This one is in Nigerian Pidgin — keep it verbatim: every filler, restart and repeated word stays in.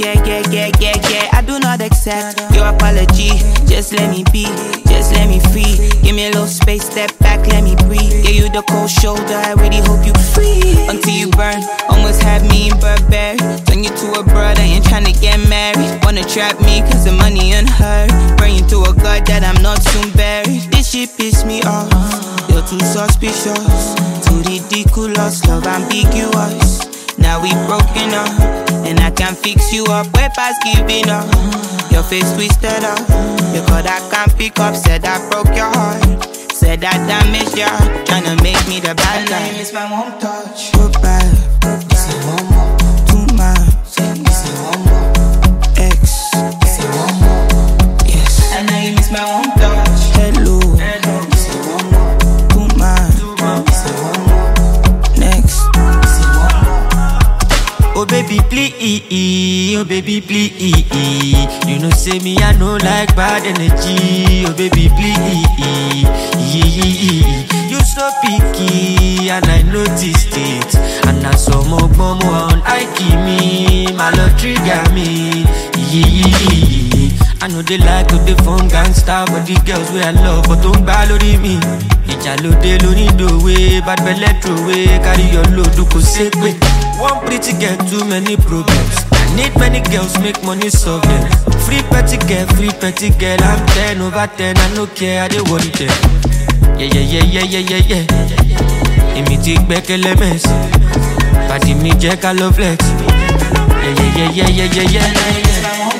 yeah, yeah, yeah, yeah, yeah. I do not accept your apology. Just let me be, just let me free. Give me a little space, step back, let me breathe. Yeah, you the cold shoulder, I really hope you free. Until you burn, almost have me in Burberry. Turn you to a brother, ain't tryna get married. Wanna trap me cause the money on her. Burn you to a god that I'm not soon buried. This shit piss me off, you're too suspicious. Too ridiculous, love ambiguous. Now we broken up, and I can't fix you up. Way past giving up, your face twisted up. Because I can't pick up, said I broke your heart. Said I damaged your heart, tryna make me the bad guy. And I miss my mom touch. Goodbye, say one more. Too much, say one more. X, say one more. Yes, and now you miss my mom touch. Hello, hello, say one more. Too much, say one more. Next, say one more. Oh baby please, oh baby please. You know say me I no like bad energy. Oh baby please. You so picky and I noticed it. And I saw more bomb on I keep me. My love trigger me. I know they like to the phone gangster, but the girls we I love but don't balance me. Ijalo de lo need the way, bad belly throw away. Carry your load, do ko sekwe. One pretty girl, too many problems. I need many girls, make money solve them. Free petty girl, free petty girl. I'm ten over ten, I no care, I dey worry them. Yeah, yeah, yeah, yeah, yeah, yeah, yeah. Imi take back elements. Party me, Jack, I love flex. Yeah, yeah, yeah, yeah, yeah, yeah, yeah.